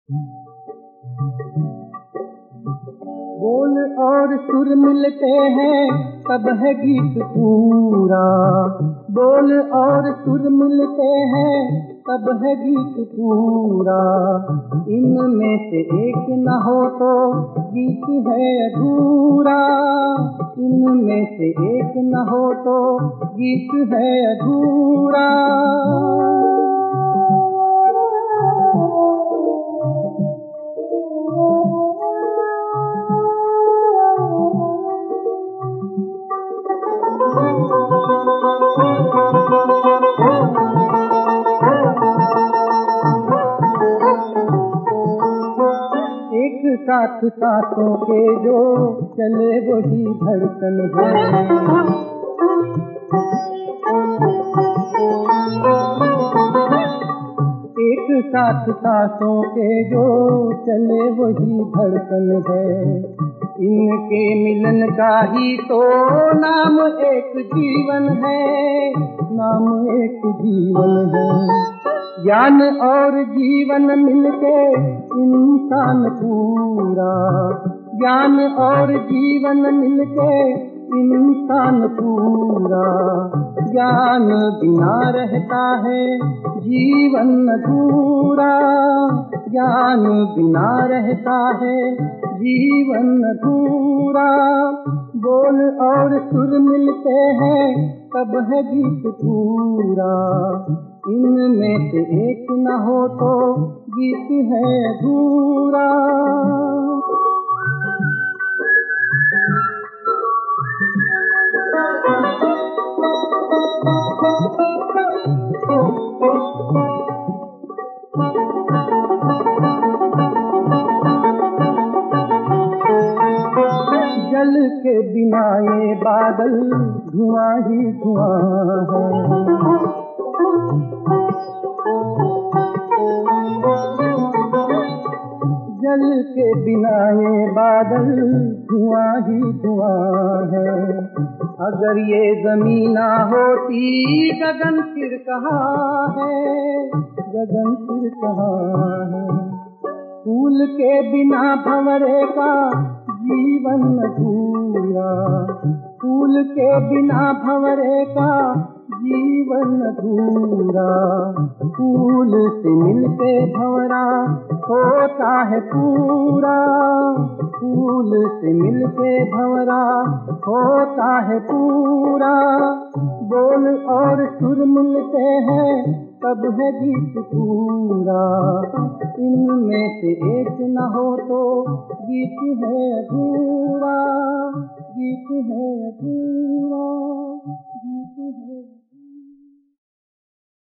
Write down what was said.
बोल और सुर मिलते हैं तब है गीत पूरा। बोल और सुर मिलते हैं तब है गीत पूरा। इनमें से एक न हो तो गीत है अधूरा। इनमें से एक न हो तो गीत है अधूरा। एक साथ सांसों के जो चले वही धड़कन है। एक साथ सांसों के जो चले वही धड़कन है। इनके मिलन का ही तो नाम एक जीवन है। नाम एक जीवन है। ज्ञान और जीवन मिलके इंसान पूरा। ज्ञान और जीवन मिलके इंसान पूरा। ज्ञान बिना रहता है जीवन अधूरा। ज्ञान बिना रहता है जीवन अधूरा। बोल और सुर मिलते हैं तब है गीत पूरा। इनमें से एक न हो तो गीत है अधूरा। जल के बिना ये बादल धुआं ही धुआं है। जल के बिना ये बादल धुआं ही धुआं है। अगर ये ज़मीन ना होती गगन फिर कहाँ है। गगन फिर कहाँ है। फूल के बिना भंवरे का जीवन अधूरा। फूल के बिना भंवरे का जीवन अधूरा। फूल से मिलके भंवरा होता है पूरा। फूल से मिलके भंवरा होता है पूरा। बोल और सुर मिलते हैं तब है गीत पूरा। इनमें से एक न हो तो गीत है अधूरा। गीत है अधूरा।